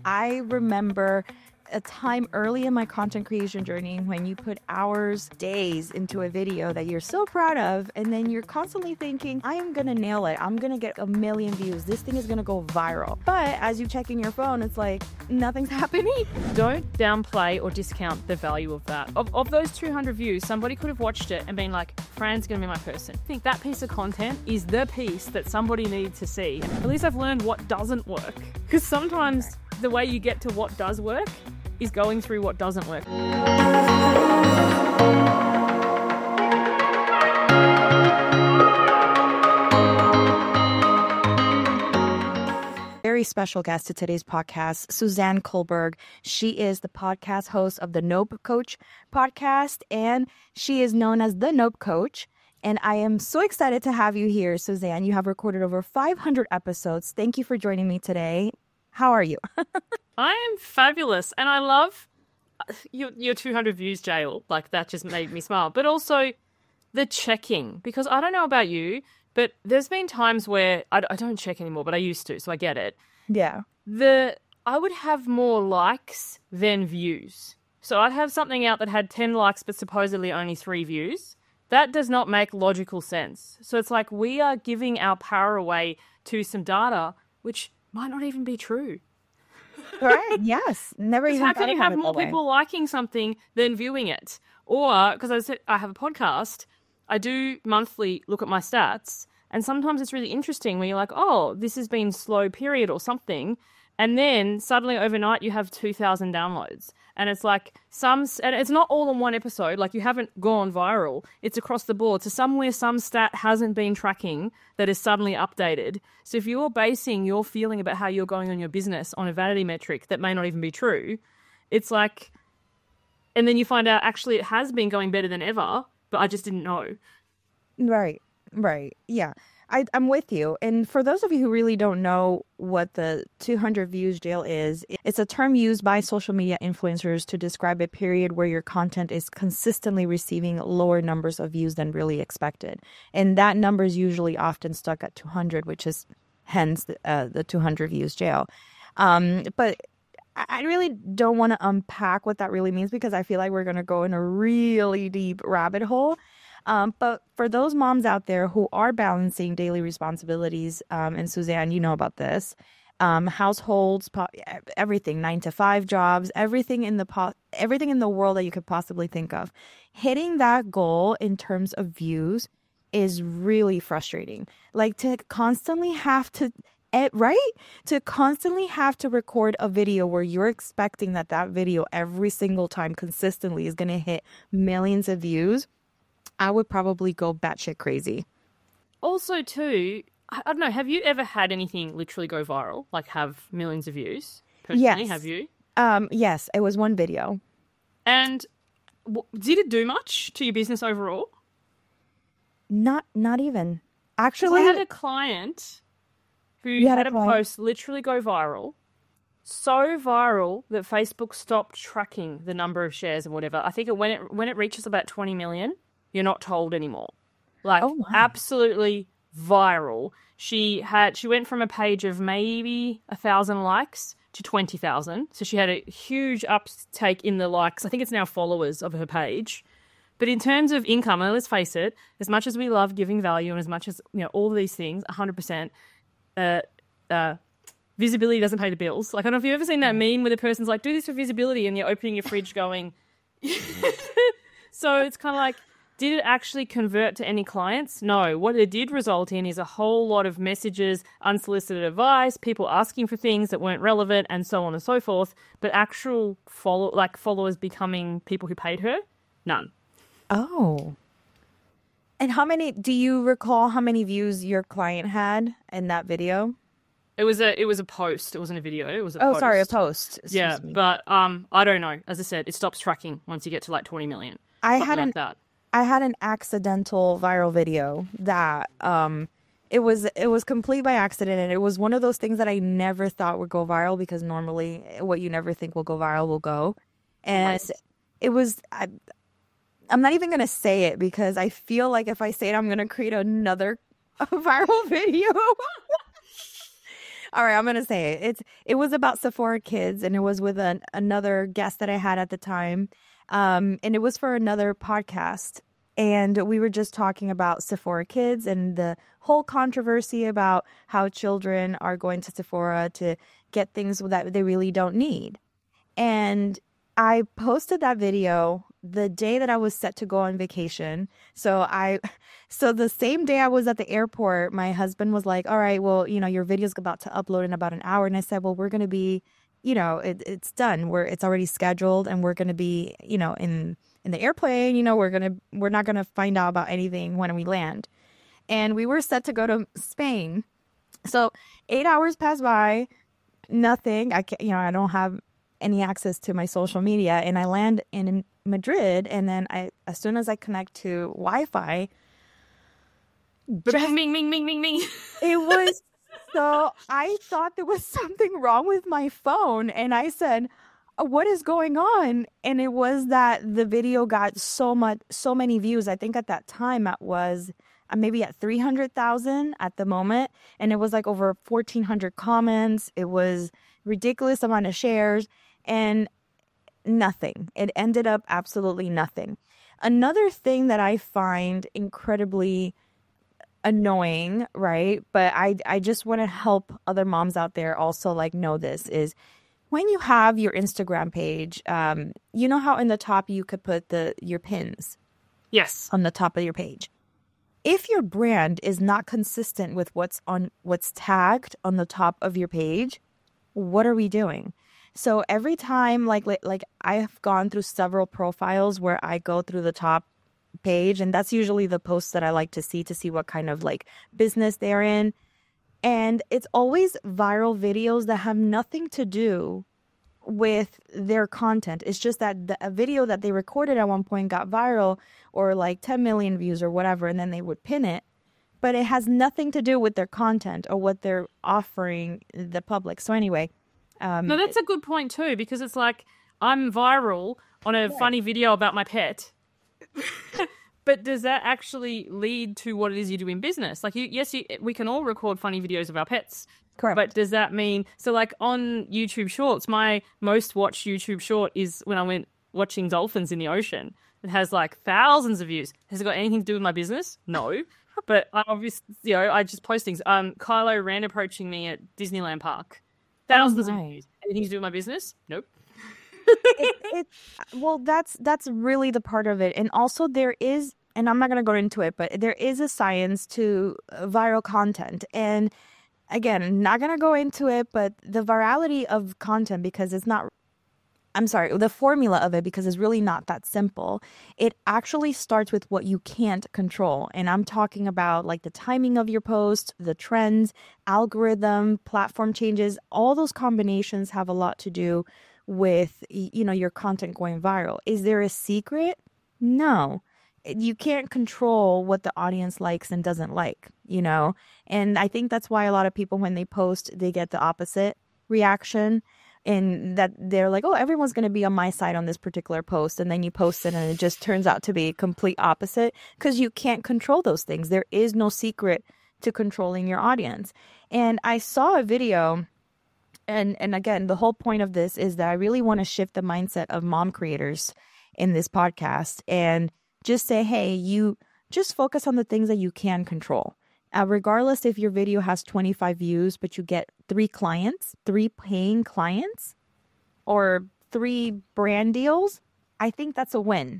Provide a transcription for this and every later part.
I remember a time early in my content creation journey when you put hours, days into a video that you're so proud of, and then you're constantly thinking, I am gonna nail it. I'm gonna get 1 million views. This thing is gonna go viral. But as you check in your phone, it's like, nothing's happening. Don't downplay or discount the value of that. Of those 200 views, somebody could have watched it and been like, Fran's gonna be my person. I think that piece of content is the piece that somebody needs to see. At least I've learned what doesn't work. Because sometimes the way you get to what does work is going through what doesn't work. Very special guest to today's podcast, Suzanne Kohlberg. She is the podcast host of the Nope Coach podcast, and she is known as the Nope Coach. And I am so excited to have you here, Suzanne. You have recorded over 500 episodes. Thank you for joining me today. How are you? I am fabulous, and I love your 200 views, Jael. Like, that just made me smile. But also the checking, because I don't know about you, but there's been times where I don't check anymore, but I used to, so I get it. Yeah. I would have more likes than views. So I'd have something out that had 10 likes but supposedly only 3 views. That does not make logical sense. So it's like we are giving our power away to some data which might not even be true. Right. Yes. Never even. How can you have more people liking something than viewing it? Or, because I have a podcast, I do monthly look at my stats, and sometimes it's really interesting when you're like, oh, this has been slow period or something, and then suddenly overnight you have 2,000 downloads. And it's like and it's not all in one episode, like you haven't gone viral. It's across the board. So somewhere some stat hasn't been tracking that is suddenly updated. So if you're basing your feeling about how you're going on your business on a vanity metric that may not even be true, it's like, and then you find out actually it has been going better than ever, but I just didn't know. Right. Yeah. I'm with you. And for those of you who really don't know what the 200 views Jael is, it's a term used by social media influencers to describe a period where your content is consistently receiving lower numbers of views than really expected. And that number is usually often stuck at 200, which is hence the 200 views Jael. But I really don't want to unpack what that really means, because I feel like we're going to go in a really deep rabbit hole. But for those moms out there who are balancing daily responsibilities, and Suzanne, you know about this, households, everything, 9-to-5 jobs, everything in the world that you could possibly think of, hitting that goal in terms of views is really frustrating. Like, to constantly have to record a video where you're expecting that video every single time consistently is going to hit millions of views. I would probably go batshit crazy. Also, too, I don't know, have you ever had anything literally go viral, like have millions of views? Personally, yes. Have you? Yes, it was one video. And did it do much to your business overall? Not even. Actually, I had a client who had a post literally go viral. So viral that Facebook stopped tracking the number of shares and whatever. I think when it reaches about 20 million, you're not told anymore. Like, absolutely viral. She went from a page of maybe 1,000 likes to 20,000. So she had a huge uptake in the likes. I think it's now followers of her page. But in terms of income, and let's face it, as much as we love giving value and as much as, all of these things, 100%, visibility doesn't pay the bills. Like, I don't know if you've ever seen that meme where the person's like, do this for visibility, and you're opening your fridge going... So it's kind of like, did it actually convert to any clients? No. What it did result in is a whole lot of messages, unsolicited advice, people asking for things that weren't relevant, and so on and so forth. But actual followers becoming people who paid her? None. Oh. And do you recall how many views your client had in that video? It was a post. It wasn't a video. It was a post. Oh, sorry, a post. Excuse me. But I don't know. As I said, it stops tracking once you get to like 20 million. I had an accidental viral video that it was complete by accident, and it was one of those things that I never thought would go viral, because normally what you never think will go viral will go. And it was I'm not even going to say it, because I feel like if I say it, I'm going to create another viral video. All right, I'm gonna say it. It was about Sephora Kids, and it was with another guest that I had at the time, and it was for another podcast, and we were just talking about Sephora Kids and the whole controversy about how children are going to Sephora to get things that they really don't need. And I posted that video the day that I was set to go on vacation. So the same day I was at the airport, my husband was like, "All right, well, your video's about to upload in about an hour." And I said, "Well, we're going to be, it's done. It's already scheduled, and we're going to be, in the airplane. We're not going to find out about anything when we land." And we were set to go to Spain. So 8 hours passed by, nothing. I can't, I don't have any access to my social media, and I land in Madrid, and then as soon as I connect to Wi-Fi, Bing, bing, bing, bing, bing, bing. it was so I thought there was something wrong with my phone, and I said, "What is going on?" And it was that the video got so many views. I think at that time it was maybe at 300,000 at the moment, and it was like over 1,400 comments. It was ridiculous amount of shares, and nothing. It ended up absolutely nothing. Another thing that I find incredibly annoying, right? But I just want to help other moms out there also like know this is when you have your Instagram page, you know how in the top you could put your pins Yes. on the top of your page. If your brand is not consistent with what's tagged on the top of your page, what are we doing? So every time, like I have gone through several profiles where I go through the top page, and that's usually the posts that I like to see what kind of like business they're in. And it's always viral videos that have nothing to do with their content. It's just that a video that they recorded at one point got viral or like 10 million views or whatever, and then they would pin it. But it has nothing to do with their content or what they're offering the public. So anyway. No, that's a good point too, because it's like I'm viral on a funny video about my pet. But does that actually lead to what it is you do in business? Like, we can all record funny videos of our pets. Correct. But does that mean, so like on YouTube Shorts, my most watched YouTube short is when I went watching dolphins in the ocean. It has like thousands of views. Has it got anything to do with my business? No. But I obviously, I just post things. Kylo Ren approaching me at Disneyland Park. Thousands of views. Anything to do with my business? Nope. Well, that's really the part of it. And also there is, and I'm not going to go into it, but there is a science to viral content. And again, not going to go into it, but the virality of content, because it's not, I'm sorry, the formula of it, because it's really not that simple. It actually starts with what you can't control. And I'm talking about like the timing of your post, the trends, algorithm, platform changes. All those combinations have a lot to do with, your content going viral. Is there a secret? No. You can't control what the audience likes and doesn't like, And I think that's why a lot of people, when they post, they get the opposite reaction. And that they're like, "Oh, everyone's going to be on my side on this particular post." And then you post it and it just turns out to be complete opposite, because you can't control those things. There is no secret to controlling your audience. And I saw a video, and again, the whole point of this is that I really want to shift the mindset of mom creators in this podcast and just say, hey, you just focus on the things that you can control. Regardless if your video has 25 views, but you get 3 paying clients, or 3 brand deals, I think that's a win.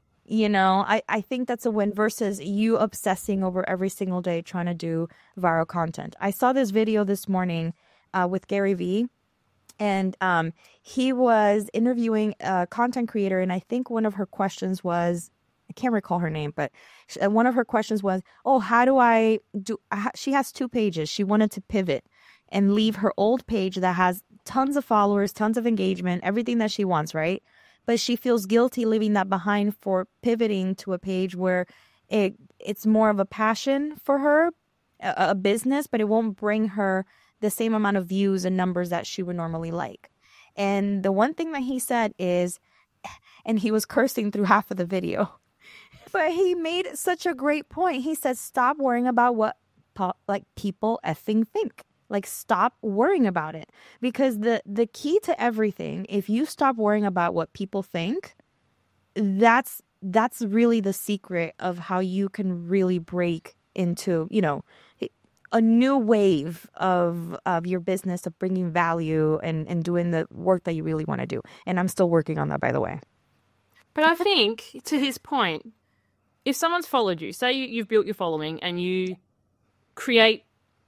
I think that's a win versus you obsessing over every single day trying to do viral content. I saw this video this morning with Gary Vee, and he was interviewing a content creator, and I think one of her questions was, I can't recall her name, but one of her questions was, "Oh, how do I do?" She has 2 pages. She wanted to pivot and leave her old page that has tons of followers, tons of engagement, everything that she wants, right? But she feels guilty leaving that behind for pivoting to a page where it's more of a passion for her, a business, but it won't bring her the same amount of views and numbers that she would normally like. And the one thing that he said is, and he was cursing through half of the video, but he made such a great point. He said, stop worrying about what people effing think. Like, stop worrying about it. Because the key to everything, if you stop worrying about what people think, that's really the secret of how you can really break into, a new wave of your business, of bringing value and doing the work that you really want to do. And I'm still working on that, by the way. But I think, to his point, if someone's followed you, say you've built your following and you create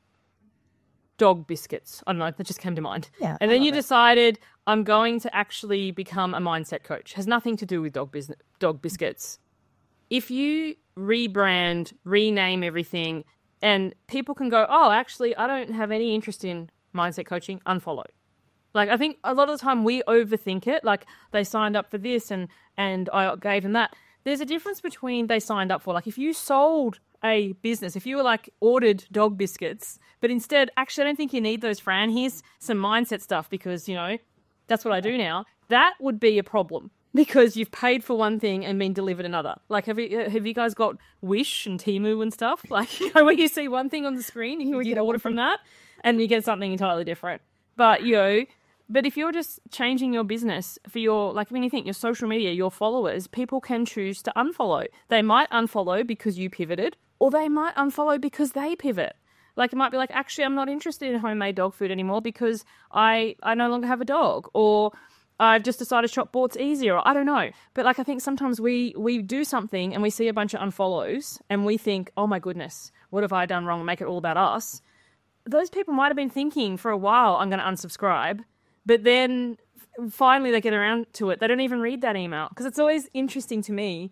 dog biscuits, I don't know, that just came to mind. Yeah, and then you decided, I'm going to actually become a mindset coach. Has nothing to do with dog biscuits. If you rebrand, rename everything, and people can go, oh, actually, I don't have any interest in mindset coaching, unfollow. Like, I think a lot of the time we overthink it. Like, they signed up for this and I gave them that. There's a difference between they signed up for, like, if you sold a business, if you were like ordered dog biscuits, but instead, actually, I don't think you need those, Fran. Here's some mindset stuff because, that's what I do now. That would be a problem because you've paid for one thing and been delivered another. Like, have you guys got Wish and Temu and stuff? Like, where you see one thing on the screen, you get order from that and you get something entirely different. But, but if you're just changing your business for your, like, when you think your social media, your followers, people can choose to unfollow. They might unfollow because you pivoted, or they might unfollow because they pivot. Like, it might be like, actually, I'm not interested in homemade dog food anymore because I no longer have a dog, or I've just decided shop bought's easier, or I don't know. But, like, I think sometimes we do something and we see a bunch of unfollows and we think, oh my goodness, what have I done wrong? Make it all about us. Those people might have been thinking for a while, I'm going to unsubscribe. But then finally they get around to it. They don't even read that email. Because it's always interesting to me.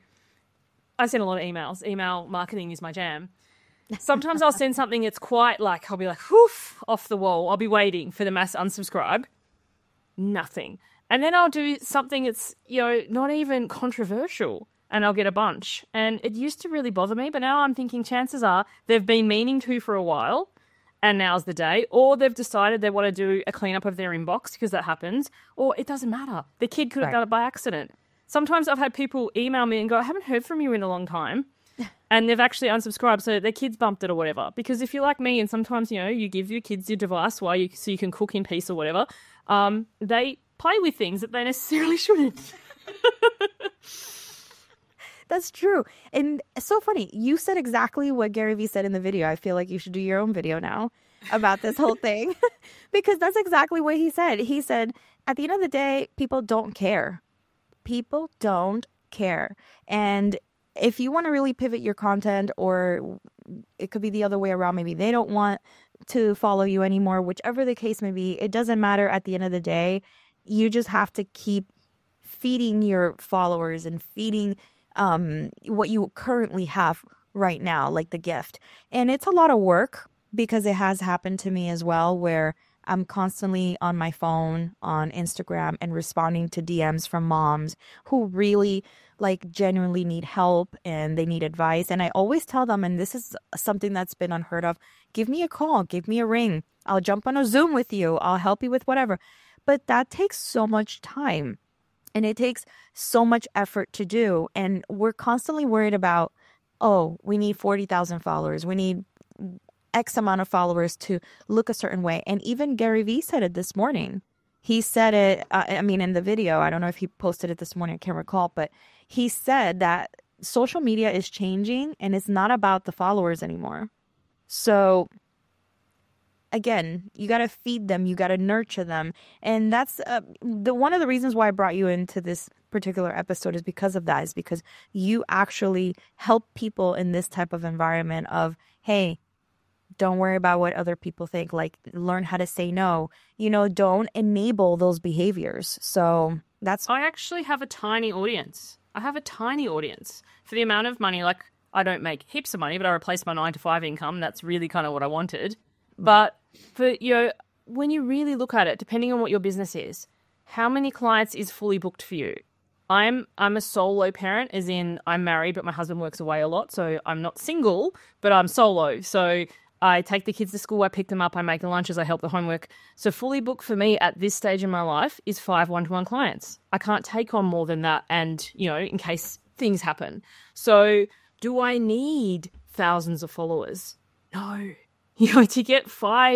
I send a lot of emails. Email marketing is my jam. Sometimes I'll send something that's quite like, I'll be like, whoof, off the wall. I'll be waiting for the mass unsubscribe. Nothing. And then I'll do something that's, not even controversial. And I'll get a bunch. And it used to really bother me. But now I'm thinking chances are they've been meaning to for a while. And now's the day, or they've decided they want to do a cleanup of their inbox because that happens, or it doesn't matter. The kid could have done it by accident. Sometimes I've had people email me and go, I haven't heard from you in a long time, and they've actually unsubscribed, so their kids bumped it or whatever. Because if you're like me, and sometimes, you give your kids your device so you can cook in peace or whatever, they play with things that they necessarily shouldn't. That's true. And it's so funny. You said exactly what Gary Vee said in the video. I feel like you should do your own video now about this whole thing because that's exactly what he said. He said, at the end of the day, people don't care. People don't care. And if you want to really pivot your content, or it could be the other way around, maybe they don't want to follow you anymore, whichever the case may be, it doesn't matter at the end of the day. You just have to keep feeding your followers and feeding what you currently have right now, like the gift. And it's a lot of work because it has happened to me as well, where I'm constantly on my phone on Instagram and responding to DMs from moms who really genuinely need help and they need advice. And I always tell them, and this is something that's been unheard of, give me a call, give me a ring. I'll jump on a Zoom with you. I'll help you with whatever. But that takes so much time. And it takes so much effort to do. And we're constantly worried about, oh, we need 40,000 followers. We need X amount of followers to look a certain way. And even Gary Vee said it this morning. He said it, in the video. I don't know if he posted it this morning. I can't recall. But he said that social media is changing and it's not about the followers anymore. So again, you got to feed them, you got to nurture them. And that's one of the reasons why I brought you into this particular episode is because of that, is because you actually help people in this type of environment of, hey, don't worry about what other people think, learn how to say no, don't enable those behaviors. So I actually have a tiny audience. I have a tiny audience for the amount of money. I don't make heaps of money, but I replaced my 9-to-5 income. That's really kind of what I wanted. But when you really look at it, depending on what your business is, how many clients is fully booked for you? I'm a solo parent, as in I'm married, but my husband works away a lot. So I'm not single, but I'm solo. So I take the kids to school, I pick them up, I make the lunches, I help the homework. So fully booked for me at this stage in my life is 5 one-to-one clients. I can't take on more than that. And, in case things happen. So do I need thousands of followers? No. To get 5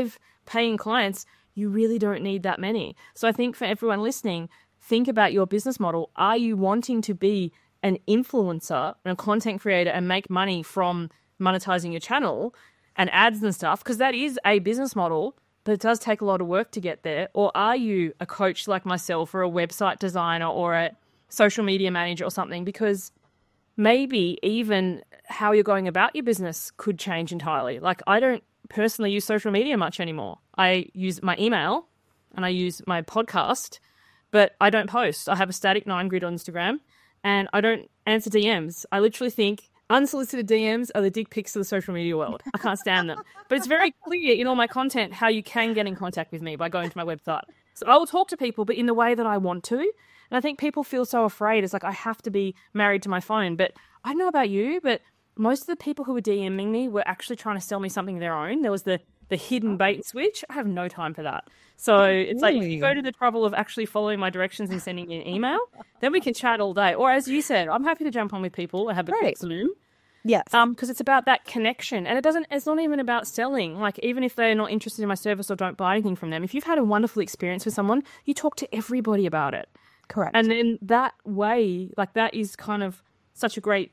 paying clients, you really don't need that many. So I think for everyone listening, think about your business model. Are you wanting to be an influencer and a content creator and make money from monetizing your channel and ads and stuff? Because that is a business model, but it does take a lot of work to get there. Or are you a coach like myself, or a website designer, or a social media manager or something? Because maybe even how you're going about your business could change entirely. Like, I don't personally use social media much anymore. I use my email and I use my podcast, but I don't post. I have a static 9 grid on Instagram and I don't answer DMs. I literally think unsolicited DMs are the dick pics of the social media world. I can't stand them. But it's very clear in all my content how you can get in contact with me by going to my website. So I will talk to people, but in the way that I want to. And I think people feel so afraid. It's like, I have to be married to my phone. But I don't know about you, but most of the people who were DMing me were actually trying to sell me something of their own. There was the hidden bait switch. I have no time for that. So it's like, if you go to the trouble of actually following my directions and sending me an email, then we can chat all day. Or as you said, I'm happy to jump on with people and have a quick Zoom. Yes. Because it's about that connection. And it's not even about selling. Like, even if they're not interested in my service or don't buy anything from them, if you've had a wonderful experience with someone, you talk to everybody about it. Correct. And then that way, like, that is kind of such a great,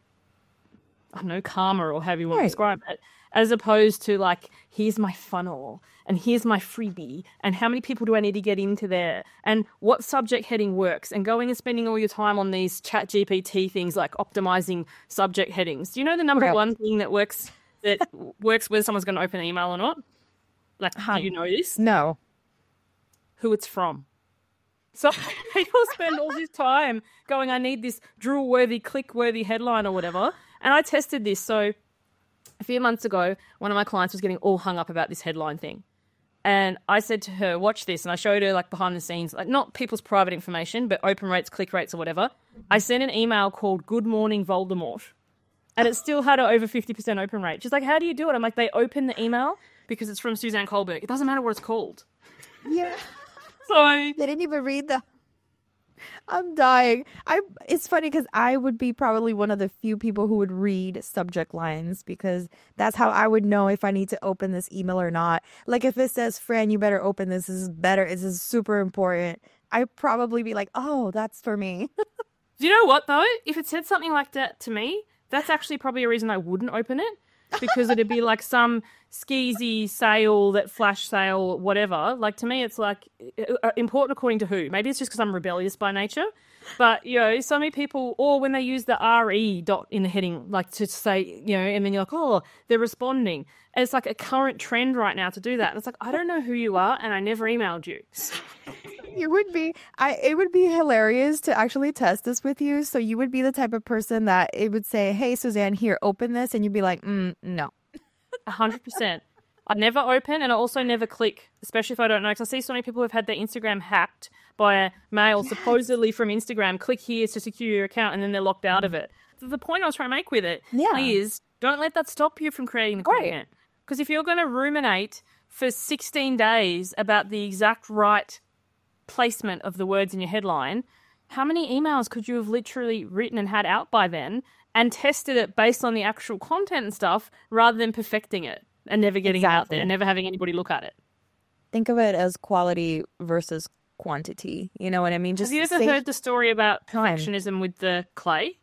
I don't know, karma or however you want to describe it, as opposed to like, here's my funnel and here's my freebie and how many people do I need to get into there and what subject heading works, and going and spending all your time on these chat GPT things like optimizing subject headings. Do you know the number one thing that works whether someone's going to open an email or not? Like, do you know this? No. Who it's from. So people spend all this time going, I need this drool-worthy, click-worthy headline or whatever. And I tested this. So a few months ago, one of my clients was getting all hung up about this headline thing. And I said to her, watch this. And I showed her like behind the scenes, like not people's private information, but open rates, click rates or whatever. I sent an email called Good Morning Voldemort. And it still had an over 50% open rate. She's like, how do you do it? I'm like, they open the email because it's from Suzanne Kohlberg. It doesn't matter what it's called. Yeah. So they didn't even read the... I'm dying. It's funny because I would be probably one of the few people who would read subject lines, because that's how I would know if I need to open this email or not. Like, if it says, Fran, you better open this. This is better. This is super important. I'd probably be like, oh, that's for me. Do you know what, though? If it said something like that to me, that's actually probably a reason I wouldn't open it. Because it'd be like some skeezy sale, that flash sale, whatever. Like, to me, it's like important according to who. Maybe it's just because I'm rebellious by nature. But, you know, so many people, or when they use the RE dot in the heading, like to say, you know, and then you're like, oh, they're responding. And it's like a current trend right now to do that. And it's like, I don't know who you are and I never emailed you. You would be, it would be hilarious to actually test this with you. So you would be the type of person that it would say, hey, Suzanne, here, open this. And you'd be like, no. 100%. I never open, and I also never click, especially if I don't know. Because I see so many people who have had their Instagram hacked by a mail, supposedly from Instagram. Click here to secure your account, and then they're locked out of it. So the point I was trying to make with it is, don't let that stop you from creating the content. Because if you're going to ruminate for 16 days about the exact right placement of the words in your headline, how many emails could you have literally written and had out by then and tested it based on the actual content and stuff, rather than perfecting it and never getting it out there and never having anybody look at it? Think of it as quality versus quantity. You know what I mean? Have you ever heard the story about perfectionism with the clay?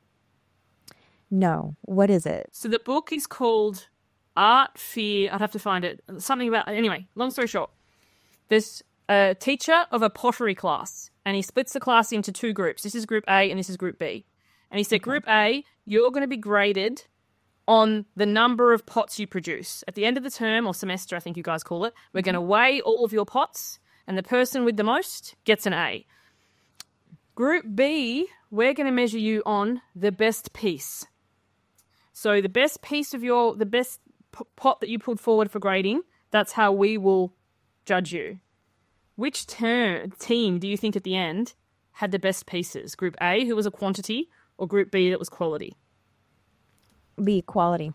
No. What is it? So the book is called Art, Fear. I'd have to find it. Something about... Anyway, long story short. There's a teacher of a pottery class, and he splits the class into two groups. This is Group A and this is Group B. And he said, Group A, you're going to be graded on the number of pots you produce. At the end of the term, or semester, I think you guys call it, we're going to weigh all of your pots, and the person with the most gets an A. Group B, we're going to measure you on the best piece. So the best piece of the best pot that you put forward for grading, that's how we will judge you. Which team do you think at the end had the best pieces? Group A, who was a quantity, or Group B, that was quality? B, quality.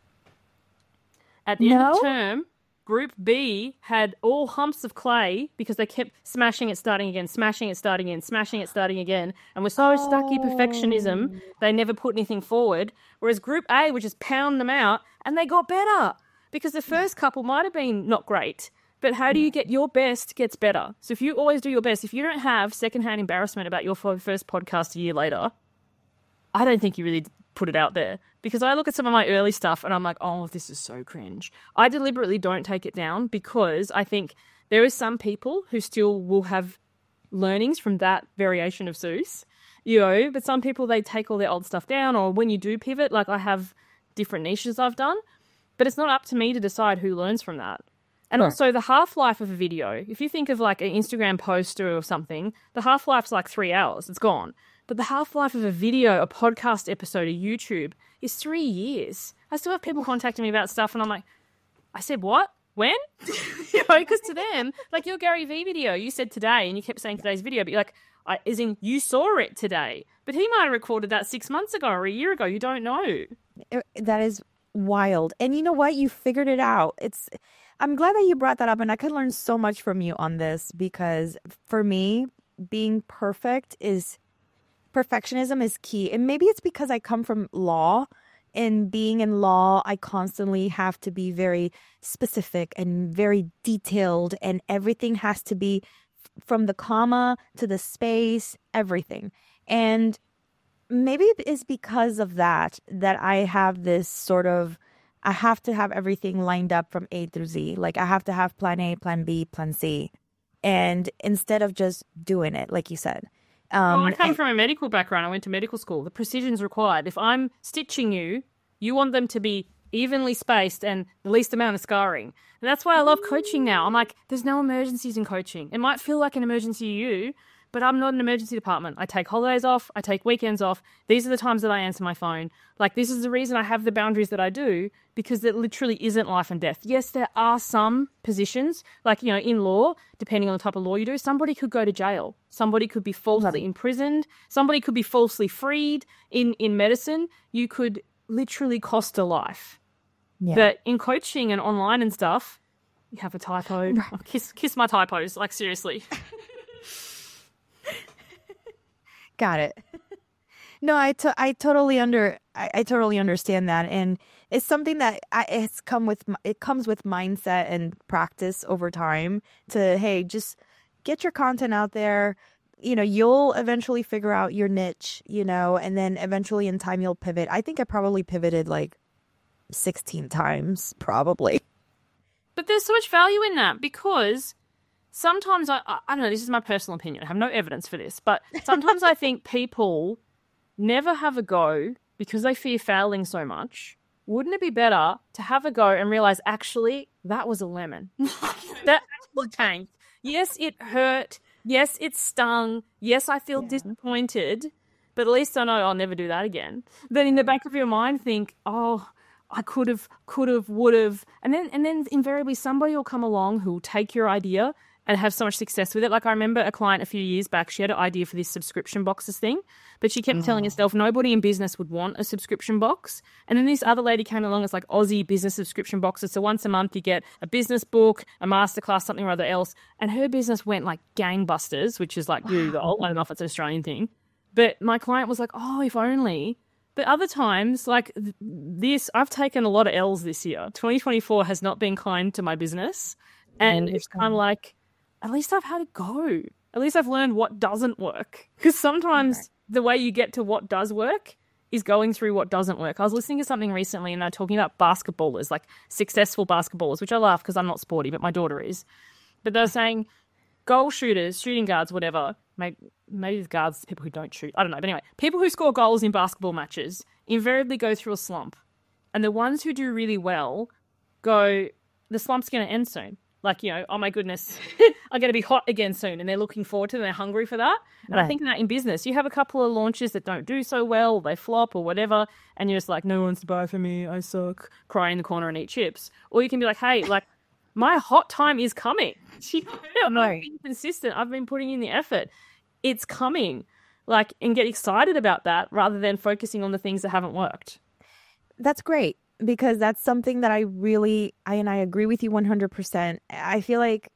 At the end of the term, Group B had all humps of clay because they kept smashing it, starting again, smashing it, starting again, smashing it, starting again, and were so stuck in perfectionism, they never put anything forward. Whereas Group A would just pound them out, and they got better because the first couple might have been not great, But how do you get your best gets better? So if you always do your best, if you don't have secondhand embarrassment about your first podcast a year later, I don't think you really put it out there. Because I look at some of my early stuff and I'm like, oh, this is so cringe. I deliberately don't take it down because I think there are some people who still will have learnings from that variation of Seuss, but some people, they take all their old stuff down, or when you do pivot, like I have different niches I've done, but it's not up to me to decide who learns from that. And also the half-life of a video, if you think of like an Instagram post or something, the half-life's like 3 hours, it's gone. But the half-life of a video, a podcast episode, a YouTube is 3 years. I still have people contacting me about stuff and I'm like, I said what? When? Because to them, like your Gary Vee video, you said today and you kept saying today's video, but you're like, as in you saw it today. But he might have recorded that 6 months ago or a year ago. You don't know. That is wild. And you know what? You figured it out. I'm glad that you brought that up, and I could learn so much from you on this, because for me, being perfectionism is key. And maybe it's because I come from law, and being in law, I constantly have to be very specific and very detailed, and everything has to be from the comma to the space, everything. And maybe it is because of that I have this sort of, I have to have everything lined up from A through Z. Like I have to have plan A, plan B, plan C. And instead of just doing it, like you said. I come from a medical background. I went to medical school. The precision's required. If I'm stitching you, you want them to be evenly spaced and the least amount of scarring. And that's why I love coaching now. I'm like, there's no emergencies in coaching. It might feel like an emergency to you, but I'm not an emergency department. I take holidays off. I take weekends off. These are the times that I answer my phone. Like, this is the reason I have the boundaries that I do, because it literally isn't life and death. Yes, there are some positions, like, in law, depending on the type of law you do, somebody could go to jail. Somebody could be falsely imprisoned. Somebody could be falsely freed. In medicine, you could literally cost a life. Yeah. But in coaching and online and stuff, you have a typo. Right. Oh, kiss my typos, like seriously. Got it. No, I totally understand that, and it's something that it comes with mindset and practice over time. Hey, just get your content out there. You'll eventually figure out your niche. And then eventually in time you'll pivot. I think I probably pivoted like 16 times, probably. But there's so much value in that, because sometimes I don't know, this is my personal opinion. I have no evidence for this, but sometimes I think people never have a go because they fear failing so much. Wouldn't it be better to have a go and realize, actually, that was a lemon? That actually tanked. Yes, it hurt. Yes, it stung. Yes, I feel disappointed, but at least I know I'll never do that again. Then in the back of your mind think, oh, I could have, would have. And then invariably somebody will come along who will take your idea and have so much success with it. Like I remember a client a few years back, she had an idea for this subscription boxes thing, but she kept telling herself nobody in business would want a subscription box. And then this other lady came along, it's like Aussie business subscription boxes. So once a month you get a business book, a masterclass, something or other else. And her business went like gangbusters, which is like really old. I don't know if it's an Australian thing. But my client was like, oh, if only. But other times, like this, I've taken a lot of L's this year. 2024 has not been kind to my business. And it's kind of like, at least I've had a go. At least I've learned what doesn't work. Because sometimes the way you get to what does work is going through what doesn't work. I was listening to something recently and they're talking about basketballers, like successful basketballers, which I laugh because I'm not sporty, but my daughter is. But they're saying goal shooters, shooting guards, whatever. Maybe the guards, people who don't shoot. I don't know. But anyway, people who score goals in basketball matches invariably go through a slump. And the ones who do really well the slump's going to end soon. Like, oh my goodness, I'm going to be hot again soon. And they're looking forward to it. And they're hungry for that. And right. I think that in business, you have a couple of launches that don't do so well, they flop or whatever. And you're just like, no one's to buy for me. I suck. Cry in the corner and eat chips. Or you can be like, hey, like my hot time is coming. I'm being consistent. I've been putting in the effort. It's coming. Like, and get excited about that rather than focusing on the things that haven't worked. That's great. Because that's something that I agree with you 100%. I feel like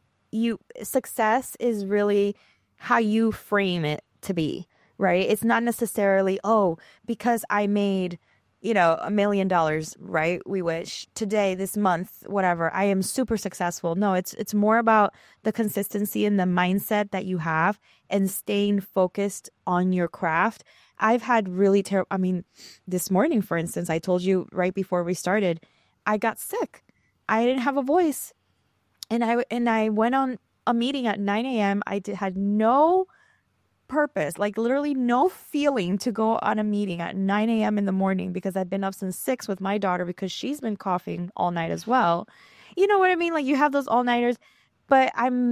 success is really how you frame it to be, right? It's not necessarily, because I made, $1 million, right? We wish today, this month, whatever. I am super successful. No, it's more about the consistency and the mindset that you have and staying focused on your craft. I've had really terrible, this morning, for instance, I told you right before we started, I got sick. I didn't have a voice. And I went on a meeting at 9 a.m. Had no purpose, like literally no feeling to go on a meeting at 9 a.m. in the morning because I've been up since 6 with my daughter because she's been coughing all night as well. You know what I mean? Like you have those all-nighters, but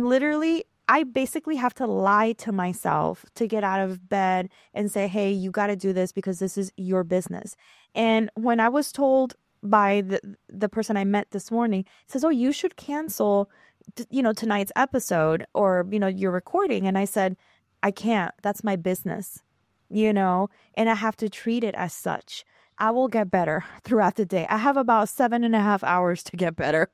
I basically have to lie to myself to get out of bed and say, hey, you got to do this because this is your business. And when I was told by the person I met this morning, says, oh, you should cancel, tonight's episode or, your recording. And I said, I can't. That's my business, and I have to treat it as such. I will get better throughout the day. I have about 7.5 hours to get better.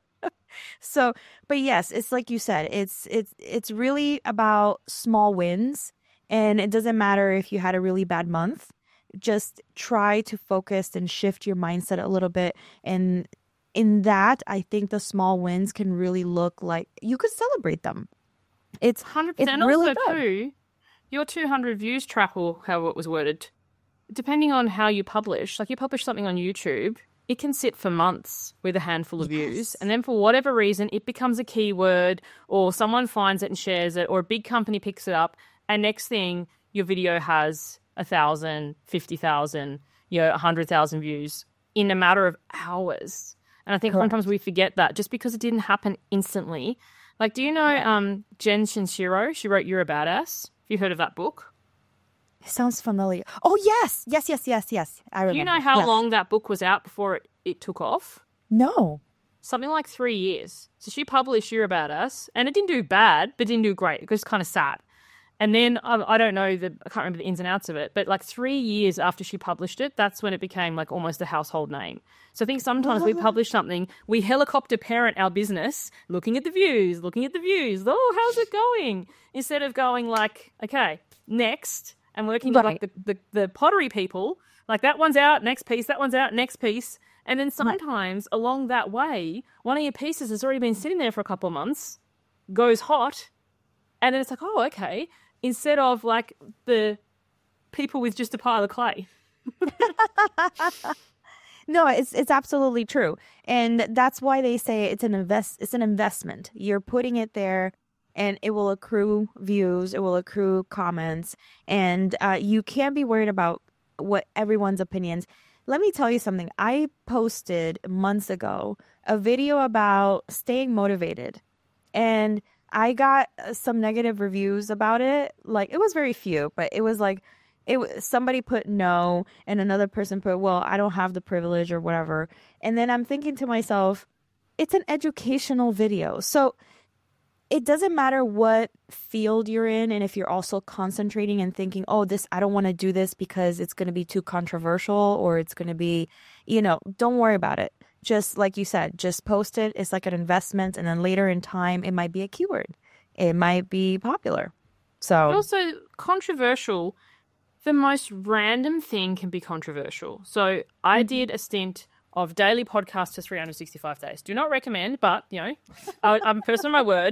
So, but yes, it's like you said, it's really about small wins, and it doesn't matter if you had a really bad month. Just try to focus and shift your mindset a little bit. And in that, I think the small wins can really look like you could celebrate them. It's 100%. It's And really also, good. too, your 200 views track, or however it was worded, depending on how you publish, like you publish something on YouTube, it can sit for months with a handful of views. And then for whatever reason, it becomes a keyword or someone finds it and shares it or a big company picks it up. And next thing, your video has 1,000, 50,000, 100,000 views in a matter of hours. And I think sometimes we forget that just because it didn't happen instantly. Like, do you know Jen Sincero? She wrote You're a Badass. Have you heard of that book? It sounds familiar. Oh, yes. Yes. I remember. Do you know how long that book was out before it took off? No. Something like 3 years. So she published You're a Badass, and it didn't do bad, but didn't do great. It was kind of sad. And then I don't know, I can't remember the ins and outs of it, but like 3 years after she published it, that's when it became like almost a household name. So I think sometimes we publish something, we helicopter parent our business, looking at the views. Oh, how's it going? Instead of going like, okay, next, and working with like the pottery people, like that one's out, next piece, that one's out, next piece. And then sometimes along that way, one of your pieces has already been sitting there for a couple of months, goes hot, and then it's like, oh, okay. Instead of like the people with just a pile of clay. No, it's absolutely true. And that's why they say it's an investment. You're putting it there and it will accrue views, it will accrue comments, and you can't be worried about what everyone's opinions. Let me tell you something. I posted months ago a video about staying motivated, and I got some negative reviews about it. Like, it was very few, but it was like, somebody put no, and another person put, well, I don't have the privilege or whatever. And then I'm thinking to myself, it's an educational video. So it doesn't matter what field you're in. And if you're also concentrating and thinking, oh, I don't want to do this because it's going to be too controversial, or it's going to be, don't worry about it. Just like you said, just post it. It's like an investment. And then later in time, it might be a keyword. It might be popular. So But also controversial. The most random thing can be controversial. So I did a stint of daily podcasts for 365 days. Do not recommend, but, I'm a person of my word.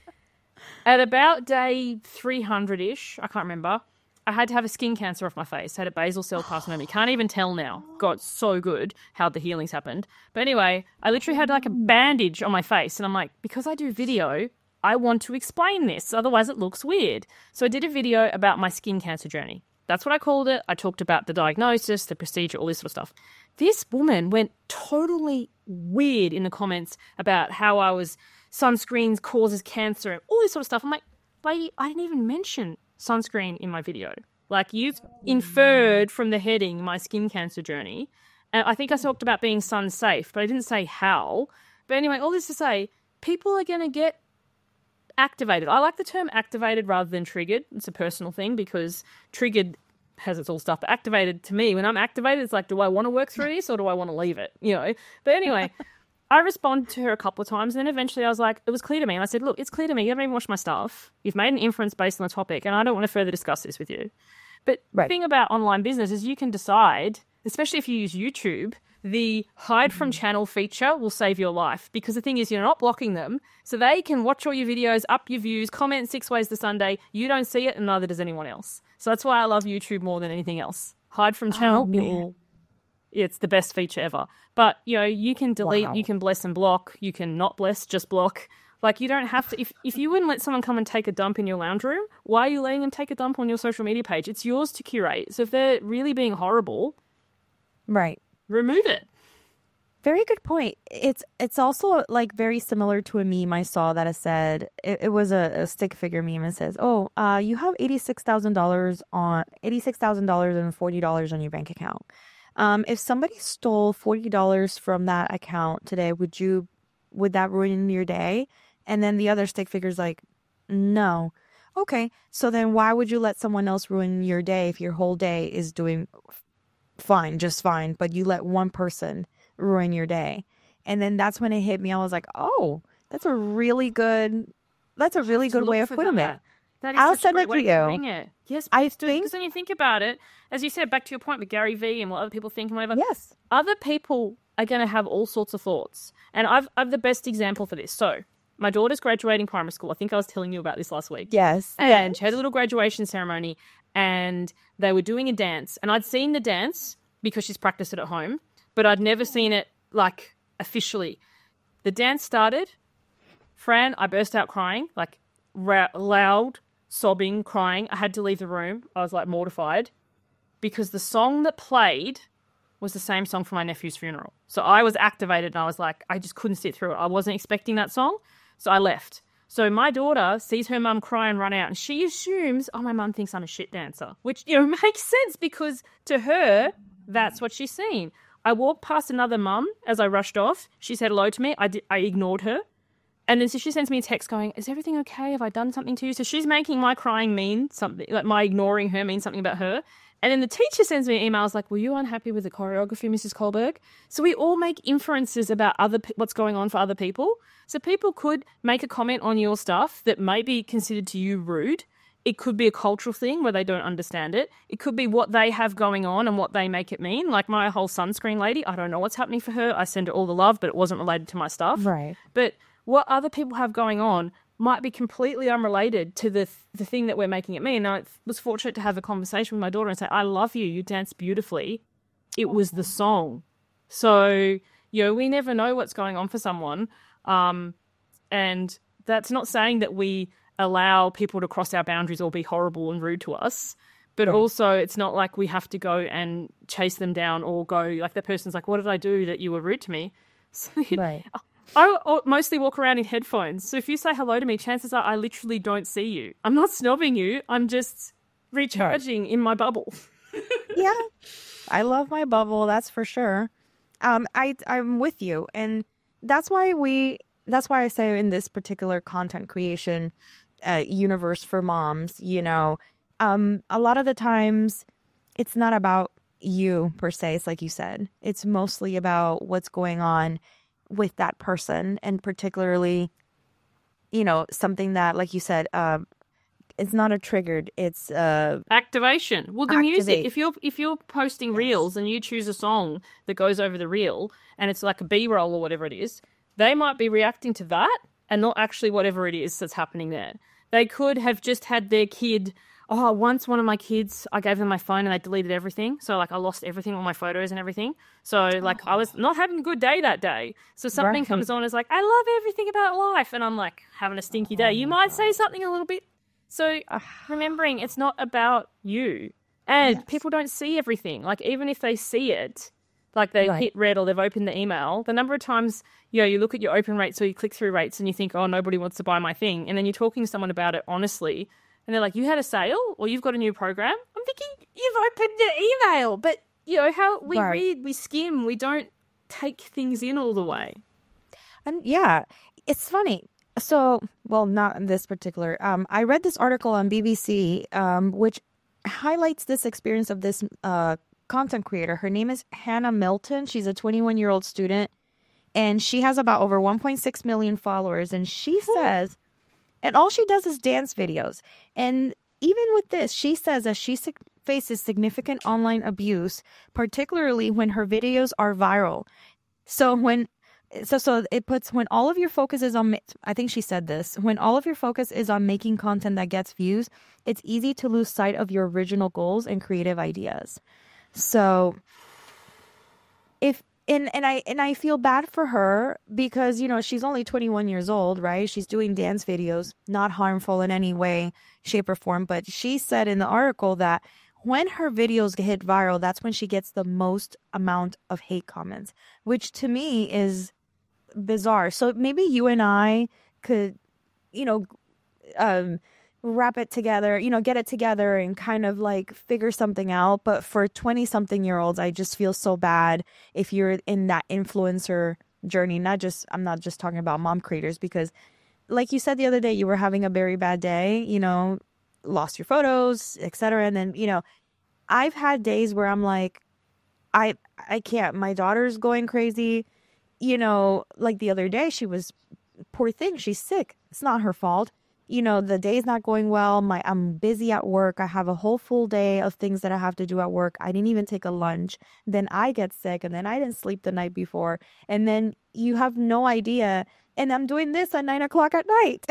At about day 300-ish, I can't remember, I had to have a skin cancer off my face. I had a basal cell carcinoma. Can't even tell now. God, so good how the healings happened. But anyway, I literally had like a bandage on my face. And I'm like, because I do video, I want to explain this. Otherwise it looks weird. So I did a video about my skin cancer journey. That's what I called it. I talked about the diagnosis, the procedure, all this sort of stuff. This woman went totally weird in the comments about how sunscreen causes cancer and all this sort of stuff. I'm like, lady, I didn't even mention sunscreen in my video. Like, you've inferred from the heading my skin cancer journey. And I think I talked about being sun safe, but I didn't say how. But anyway, all this to say, people are going to get activated. I like the term activated rather than triggered. It's a personal thing because triggered has its all stuff. But activated, to me, when I'm activated, it's like, do I want to work through this or do I want to leave it? But anyway, I responded to her a couple of times, and then eventually I was like, it was clear to me. And I said, look, it's clear to me. You haven't even watched my stuff. You've made an inference based on the topic, and I don't want to further discuss this with you. But the thing about online business is you can decide especially if you use YouTube, the hide from channel feature will save your life, because the thing is, you're not blocking them, so they can watch all your videos, up your views, comment 6 ways to Sunday. You don't see it, and neither does anyone else. So that's why I love YouTube more than anything else. Hide from channel, it's the best feature ever. But, you know, you can delete, you can bless and block, you can not bless, just block. Like, you don't have to, if you wouldn't let someone come and take a dump in your lounge room, why are you letting them take a dump on your social media page? It's yours to curate. So if they're really being horrible, right, remove it. Very good point. It's also like very similar to a meme I saw that has said, it was a stick figure meme. It says, "Oh, you have $86,000 and $40 on your bank account. If somebody stole $40 from that account today, would that ruin your day?" And then the other stick figure's like, "No." Okay, so then why would you let someone else ruin your day if your whole day is doing fine, just fine, but you let one person ruin your day? And then that's when it hit me. I was like, oh, that's a really good way of putting it. I'll send it to you. Yes, I think, because when you think about it, as you said, back to your point with Gary Vee and what other people think and whatever. Yes, other people are going to have all sorts of thoughts, and I've the best example for this. So my daughter's graduating primary school. I think I was telling you about this last week. Yes, and she had a little graduation ceremony, and they were doing a dance, and I'd seen the dance because she's practiced it at home, but I'd never seen it, like, officially. The dance started. Fran, I burst out crying, like, loud, sobbing, crying. I had to leave the room. I was, like, mortified, because the song that played was the same song for my nephew's funeral. So I was activated, and I was like, I just couldn't sit through it. I wasn't expecting that song, so I left. So my daughter sees her mum cry and run out, and she assumes, oh, my mum thinks I'm a shit dancer, which, you know, makes sense, because to her, that's what she's seen. I walked past another mum as I rushed off. She said hello to me. I ignored her. And then so she sends me a text going, is everything okay? Have I done something to you? So she's making my crying mean something, like my ignoring her mean something about her. And then the teacher sends me emails like, were you unhappy with the choreography, Mrs. Kohlberg? So we all make inferences about what's going on for other people. So people could make a comment on your stuff that may be considered to you rude. It could be a cultural thing where they don't understand it. It could be what they have going on and what they make it mean. Like my whole sunscreen lady, I don't know what's happening for her. I send her all the love, but it wasn't related to my stuff. Right. But what other people have going on might be completely unrelated to the thing that we're making it mean. I was fortunate to have a conversation with my daughter and say, I love you. You dance beautifully. It was the song. So, you know, we never know what's going on for someone. And that's not saying that we allow people to cross our boundaries or be horrible and rude to us. But also it's not like we have to go and chase them down or go like the person's like, what did I do that you were rude to me? So, right. I mostly walk around in headphones. So if you say hello to me, chances are I literally don't see you. I'm not snobbing you. I'm just recharging in my bubble. Yeah. I love my bubble. That's for sure. I'm with you. And that's why I say in this particular content creation universe for moms, you know, a lot of the times it's not about you per se. It's like you said, it's mostly about what's going on with that person, and particularly, you know, something that, like you said, it's not a triggered, it's activation. Well, the music, if you're posting reels and you choose a song that goes over the reel and it's like a B-roll or whatever it is, they might be reacting to that and not actually whatever it is that's happening there. They could have just had their kid, once one of my kids, I gave them my phone and they deleted everything. So, like, I lost everything, all my photos and everything. So, like, I was not having a good day that day. So something comes on, is like, I love everything about life. And I'm, like, having a stinky day. You might say something a little bit. So, remembering it's not about you. And people don't see everything. Like, even if they see it, like they hit red or they've opened the email, the number of times, you know, you look at your open rates or your click-through rates and you think, oh, nobody wants to buy my thing. And then you're talking to someone about it honestly, and they're like, you had a sale or you've got a new program? I'm thinking, you've opened an email. But, you know, how we read, we skim, we don't take things in all the way. And yeah, it's funny. So, well, not in this particular. I read this article on BBC, which highlights this experience of this content creator. Her name is Hannah Milton. She's a 21-year-old student, and she has about over 1.6 million followers. And she says, and all she does is dance videos. And even with this, she says that she faces significant online abuse, particularly when her videos are viral. So it puts when all of your focus is on, I think she said this, when all of your focus is on making content that gets views, it's easy to lose sight of your original goals and creative ideas. So if and I feel bad for her because, you know, she's only 21 years old, right? She's doing dance videos, not harmful in any way, shape, or form. But she said in the article that when her videos hit viral, that's when she gets the most amount of hate comments, which to me is bizarre. So maybe you and I could, you know, wrap it together, you know, get it together and kind of like figure something out. But for 20-something-year-olds, I just feel so bad if you're in that influencer journey. I'm not just talking about mom creators, because like you said the other day, you were having a very bad day, you know, lost your photos, etc. And then, you know, I've had days where I'm like, I can't, my daughter's going crazy, you know, like the other day, poor thing, she's sick. It's not her fault. You know, the day's not going well. I'm busy at work. I have a whole full day of things that I have to do at work. I didn't even take a lunch. Then I get sick, and then I didn't sleep the night before. And then you have no idea. And I'm doing this at 9 o'clock at night.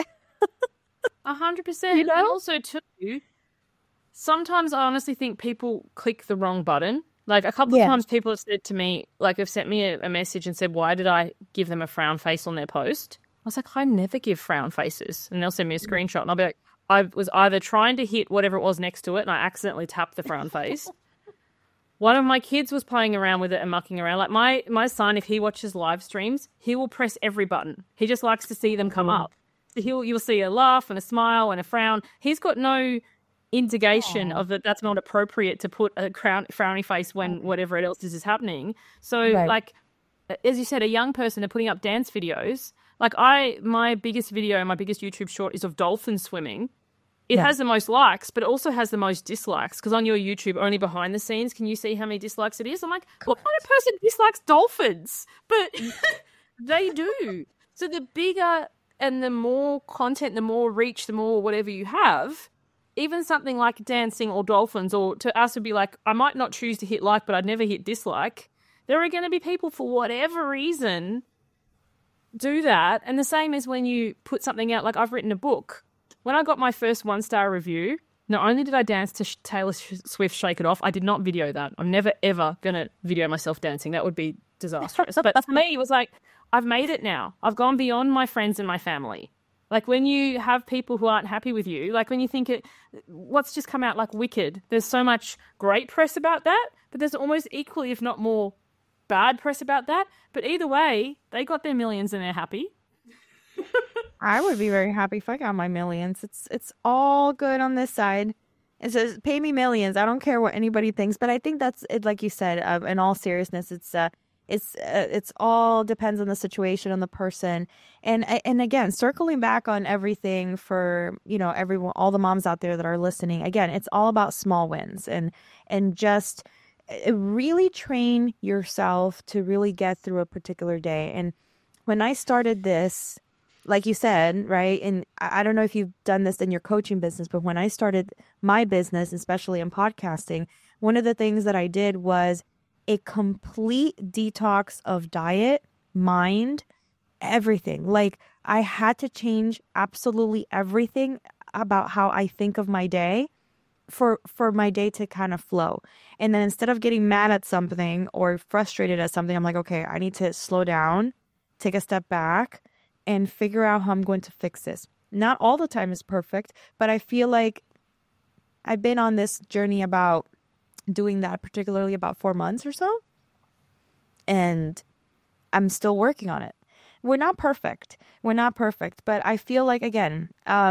100%. You know? And also, too, sometimes I honestly think people click the wrong button. Like, a couple of times people have said to me, like, have sent me a message and said, why did I give them a frown face on their post? I was like, I never give frown faces. And they'll send me a screenshot and I'll be like, I was either trying to hit whatever it was next to it and I accidentally tapped the frown face. One of my kids was playing around with it and mucking around. Like my son, if he watches live streams, he will press every button. He just likes to see them come up. So you'll see a laugh and a smile and a frown. He's got no indication of that's not appropriate to put a frowny face when whatever else is happening. So like, as you said, a young person are putting up dance videos. Like my biggest video, my biggest YouTube short is of dolphins swimming. It has the most likes, but it also has the most dislikes, because on your YouTube, only behind the scenes, can you see how many dislikes it is? I'm like, what kind of person dislikes dolphins? But they do. So the bigger and the more content, the more reach, the more whatever you have, even something like dancing or dolphins, or to us would be like, I might not choose to hit like, but I'd never hit dislike. There are going to be people for whatever reason do that. And the same as when you put something out, like I've written a book. When I got my first 1-star review, not only did I dance to Taylor Swift Shake It Off, I did not video that. I'm never ever going to video myself dancing. That would be disastrous. But for me, it was like, I've made it now. I've gone beyond my friends and my family. Like when you have people who aren't happy with you, like when you think what's just come out, like Wicked, there's so much great press about that, but there's almost equally, if not more, bad press about that. But either way, they got their millions and they're happy. I would be very happy if I got my millions. It's all good on this side. It says pay me millions. I don't care what anybody thinks. But I think that's it. Like you said, in all seriousness, it's all depends on the situation, on the person, and again, circling back on everything for, you know, everyone, all the moms out there that are listening. Again, it's all about small wins and just really train yourself to really get through a particular day. And when I started this, like you said, right, and I don't know if you've done this in your coaching business, but when I started my business, especially in podcasting, one of the things that I did was a complete detox of diet, mind, everything. Like I had to change absolutely everything about how I think of my day for my day to kind of flow. And then instead of getting mad at something or frustrated at something, I'm like, okay, I need to slow down, take a step back, and figure out how I'm going to fix this. Not all the time is perfect, but I feel like I've been on this journey about doing that, particularly about 4 months or so. And I'm still working on it. We're not perfect, but I feel like, again,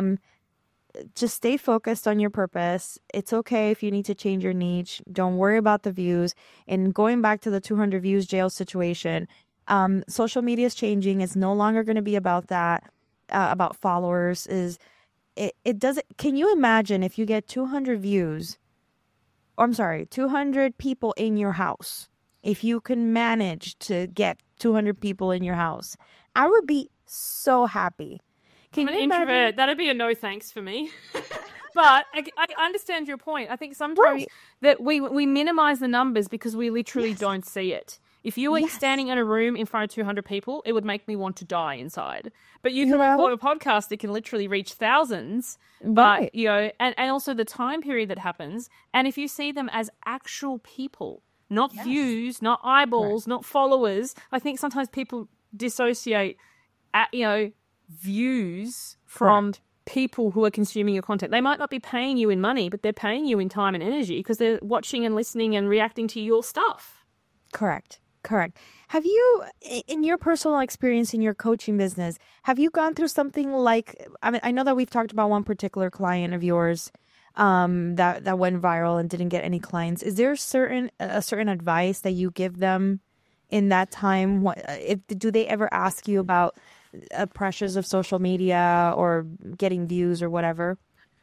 just stay focused on your purpose. It's okay if you need to change your niche. Don't worry about the views. And going back to the 200 views jail situation, social media is changing. It's no longer going to be about that, about followers. It doesn't. Can you imagine if you get 200 views? Or I'm sorry, 200 people in your house. If you can manage to get 200 people in your house, I would be so happy. I'm an introvert. That'd be a no thanks for me. But I understand your point. I think sometimes Right. that we minimize the numbers because we literally Yes. don't see it. If you were Yes. standing in a room in front of 200 people, it would make me want to die inside. But you You can know? record a podcast that can literally reach thousands, but, Right. you know, and also the time period that happens. And if you see them as actual people, not Yes. views, not Correct. eyeballs, not followers, I think sometimes people dissociate, you know, views from Correct. people who are consuming your content. They might not be paying you in money, but they're paying you in time and energy because they're watching and listening and reacting to your stuff. Correct. Correct. Have you, in your personal experience in your coaching business, have you gone through something like, I mean, I know that we've talked about one particular client of yours that went viral and didn't get any clients. Is there a certain advice that you give them in that time? Do they ever ask you about pressures of social media or getting views or whatever?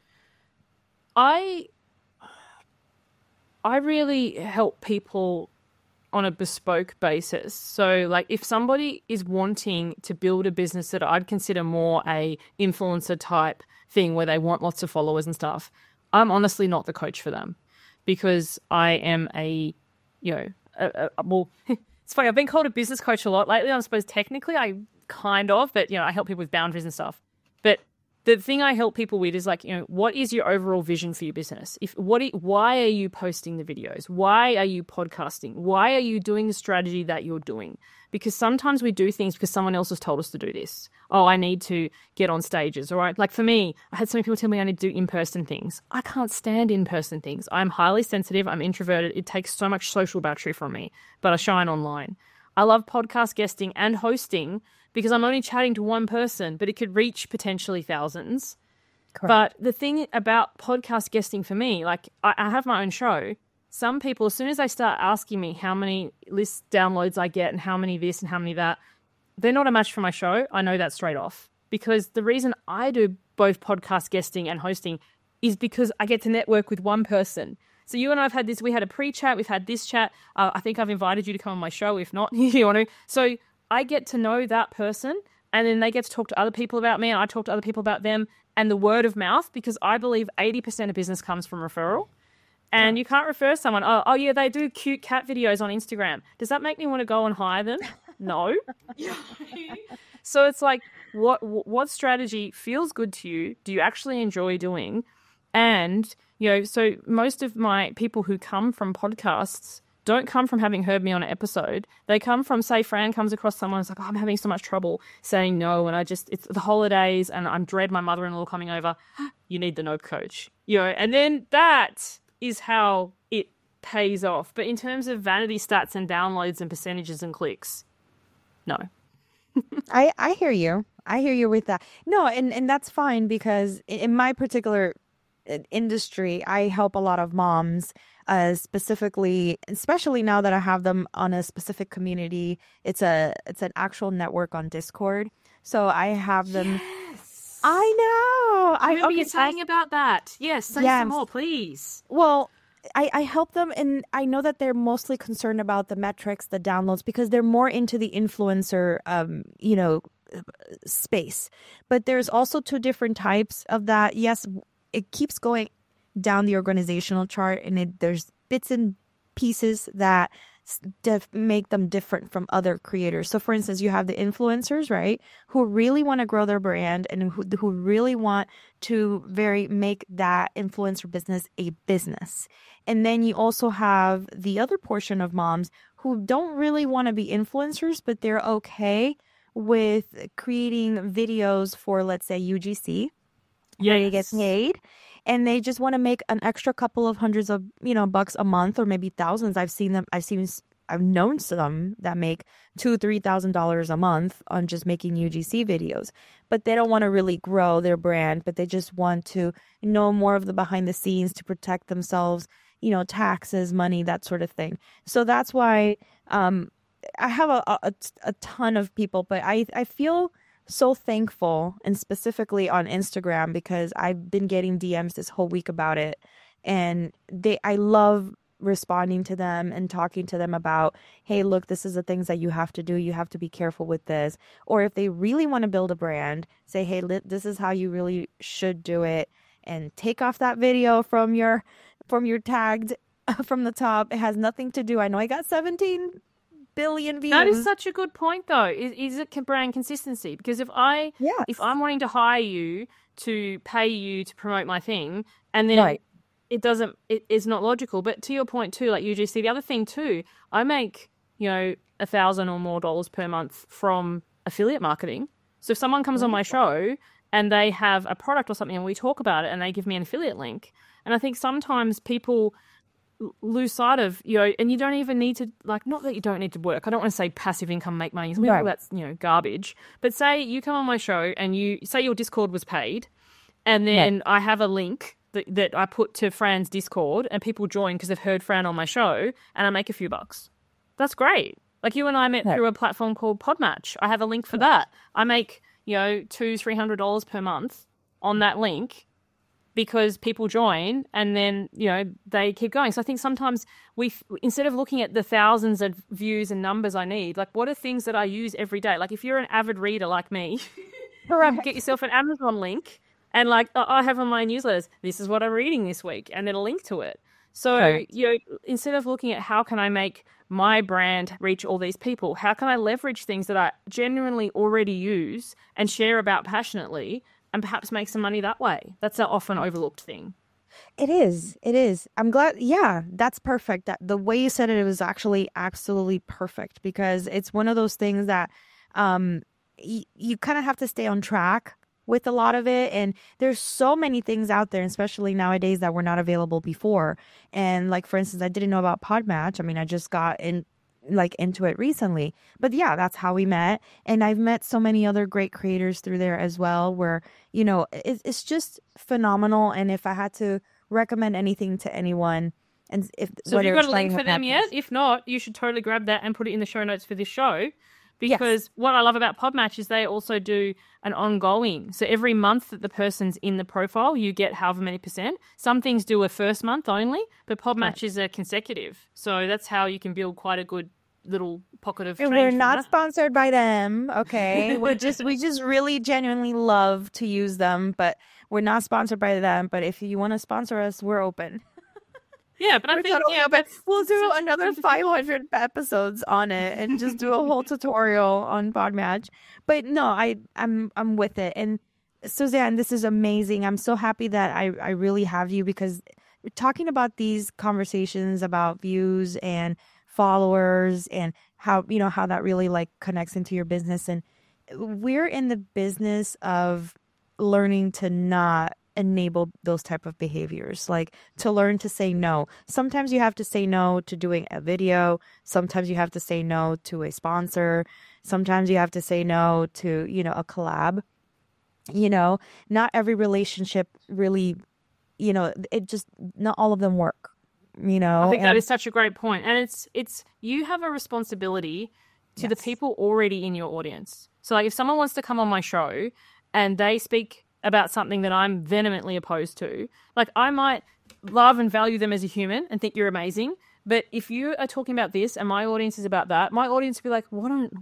I really help people on a bespoke basis. So like if somebody is wanting to build a business that I'd consider more a influencer type thing where they want lots of followers and stuff, I'm honestly not the coach for them because I am you know, well, it's funny. I've been called a business coach a lot lately. I suppose technically I kind of, but you know, I help people with boundaries and stuff. But the thing I help people with is like, you know, what is your overall vision for your business? Why are you posting the videos? Why are you podcasting? Why are you doing the strategy that you're doing? Because sometimes we do things because someone else has told us to do this. Oh, I need to get on stages. All right. Like for me, I had so many people tell me I need to do in-person things. I can't stand in-person things. I'm highly sensitive. I'm introverted. It takes so much social battery from me, but I shine online. I love podcast guesting and hosting because I'm only chatting to one person, but it could reach potentially thousands. Correct. But the thing about podcast guesting for me, like I have my own show. Some people, as soon as they start asking me how many list downloads I get and how many this and how many that, they're not a match for my show. I know that straight off. Because the reason I do both podcast guesting and hosting is because I get to network with one person. So you and I have had this, we had a pre-chat, we've had this chat. I think I've invited you to come on my show. If not, you want to. So I get to know that person and then they get to talk to other people about me and I talk to other people about them and the word of mouth, because I believe 80% of business comes from referral. And you can't refer someone, oh yeah, they do cute cat videos on Instagram. Does that make me want to go and hire them? No. So it's like, what strategy feels good to you? Do you actually enjoy doing? And, you know, so most of my people who come from podcasts don't come from having heard me on an episode. They come from, say, Fran comes across someone who's like, oh, I'm having so much trouble saying no. And it's the holidays and I'm dread my mother-in-law coming over. You need the Nope coach, you know, and then that is how it pays off. But in terms of vanity stats and downloads and percentages and clicks, no. I hear you. I hear you with that. No, and that's fine because in my particular industry, I help a lot of moms, specifically, especially now that I have them on a specific community. It's an actual network on Discord. So I have them. Yes. I know. I remember you saying about that. Yes, say some more, please. Well, I help them, and I know that they're mostly concerned about the metrics, the downloads, because they're more into the influencer, space. But there's also two different types of that. Yes, it keeps going down the organizational chart, and there's bits and pieces that make them different from other creators. So for instance, you have the influencers, right, who really want to grow their brand and who really want to make that influencer business a business. And then you also have the other portion of moms who don't really want to be influencers, but they're okay with creating videos for, let's say, UGC, where you get paid, and they just want to make an extra couple of hundreds of bucks a month, or maybe thousands. I've known some that make $2,000-$3,000 a month on just making UGC videos, but they don't want to really grow their brand, but they just want to know more of the behind the scenes to protect themselves, taxes, money, that sort of thing. So that's why I have a ton of people, but I feel so thankful, and specifically on Instagram, because I've been getting DMs this whole week about it, and I love responding to them and talking to them about, hey, look, this is the things that you have to do. You have to be careful with this. Or if they really want to build a brand, say, hey, this is how you really should do it. and take off that video from your tagged from the top. It has nothing to do. I know I got 17 billion That is views. such a good point, though. Is it brand consistency? Because if Yes. I'm wanting to hire you to pay you to promote my thing, and then Right. it's not logical. But to your point too, like UGC, the other thing too, I make, 1,000 or more dollars per month from affiliate marketing. So if someone comes on my Wonderful. show and they have a product or something and we talk about it and they give me an affiliate link, and I think sometimes people lose sight of, and you don't even need to, like, not that you don't need to work. I don't want to say passive income, make money. Some people, Right. that's, garbage. But say you come on my show and you say your Discord was paid, and Right. then I have a link that I put to Fran's Discord and people join because they've heard Fran on my show, and I make a few bucks. That's great. Like you and I met Right. through a platform called Podmatch. I have a link for that. I make, $200-300 per month on that link because people join and then, they keep going. So I think sometimes instead of looking at the thousands of views and numbers I need, like what are things that I use every day? Like if you're an avid reader like me, Correct. get yourself an Amazon link and like I have on my newsletters, this is what I'm reading this week, and then a link to it. So, Correct. instead of looking at how can I make my brand reach all these people, how can I leverage things that I genuinely already use and share about passionately and perhaps make some money that way? That's an often overlooked thing. It is. It is. I'm glad. Yeah, that's perfect. That the way you said it, it was actually absolutely perfect because it's one of those things that you kind of have to stay on track with a lot of it. And there's so many things out there, especially nowadays, that were not available before. And like, for instance, I didn't know about Podmatch. I mean, I just got into it recently. But yeah, that's how we met. And I've met so many other great creators through there as well, where, it's just phenomenal. And if I had to recommend anything to anyone, and if So have you whether got it's a link starting a for them yet? podcast, If not, you should totally grab that and put it in the show notes for this show. yes, Because what I love about Podmatch is they also do an ongoing. So every month that the person's in the profile, you get however many percent. Some things do a first month only, but Podmatch correct. is a consecutive. So that's how you can build quite a good little pocket of And we're change from not that. sponsored by them, okay? We just really genuinely love to use them, but we're not sponsored by them. But if you want to sponsor us, we're open. Yeah, but I We're think, totally open. that's We'll do such another interesting. 500 episodes on it and just do a whole tutorial on Podmatch. But no, I'm with it. And Suzanne, this is amazing. I'm so happy that I really have you because talking about these conversations about views and followers and how that really like connects into your business, and we're in the business of learning to not enable those type of behaviors, like to learn to say no. Sometimes you have to say no to doing a video, sometimes you have to say no to a sponsor, sometimes you have to say no to a collab. you know Not every relationship really, it just, not all of them work. I think that And is such a great point. And it's you have a responsibility to the yes. people already in your audience. So like if someone wants to come on my show and they speak about something that I'm vehemently opposed to, like I might love and value them as a human and think you're amazing, but if you are talking about this and my audience is about that, my audience will be like,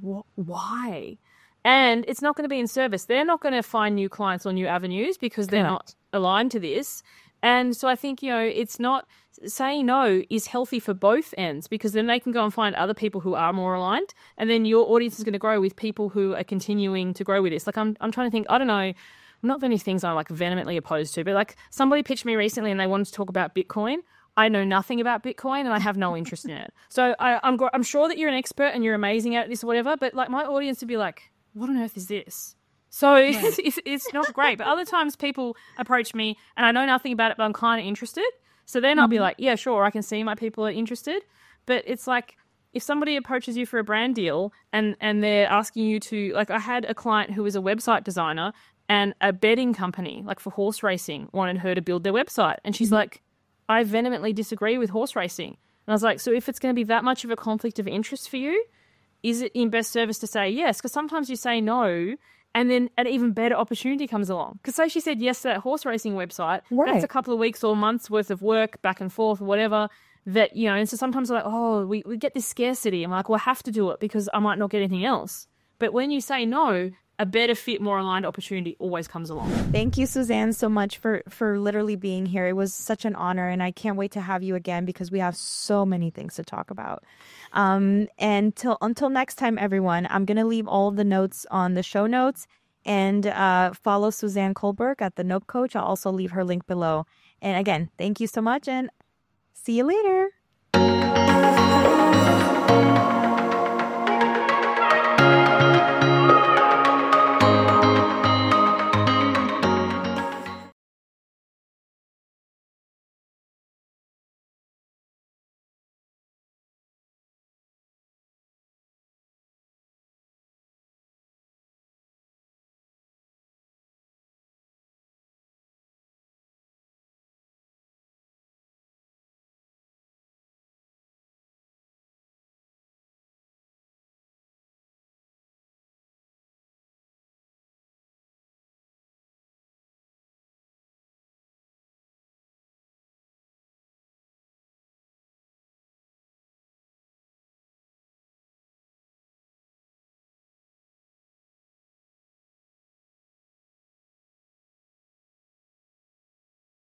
why? And it's not going to be in service. They're not going to find new clients or new avenues because they're not Correct. aligned to this. And so I think, it's not, saying no is healthy for both ends because then they can go and find other people who are more aligned. And then your audience is going to grow with people who are continuing to grow with this. Like I'm trying to think, I don't know, not many things I'm like vehemently opposed to, but like somebody pitched me recently and they wanted to talk about Bitcoin. I know nothing about Bitcoin and I have no interest in it. So I'm sure that you're an expert and you're amazing at this or whatever, but like my audience would be like, what on earth is this? So Right. it's not great. But other times people approach me and I know nothing about it, but I'm kind of interested. So then I'll be Mhm. like, yeah, sure, I can see my people are interested. But it's like if somebody approaches you for a brand deal and they're asking you to, like, I had a client who was a website designer and a betting company, like for horse racing, wanted her to build their website. And she's Mhm. like, I vehemently disagree with horse racing. And I was like, so if it's going to be that much of a conflict of interest for you, is it in best service to say yes? Because sometimes you say no and then an even better opportunity comes along. Because say she said yes to that horse racing website, that's a Right. couple of weeks or months worth of work back and forth or whatever that, and so sometimes we're like, oh, we get this scarcity. I'm like, well, I have to do it because I might not get anything else. But when you say no, a better fit, more aligned opportunity always comes along. Thank you, Suzanne, so much for literally being here. It was such an honor, and I can't wait to have you again because we have so many things to talk about. And until next time, everyone, I'm going to leave all of the notes on the show notes, and follow Suzanne Kohlberg at The Nope Coach. I'll also leave her link below. And again, thank you so much, and see you later.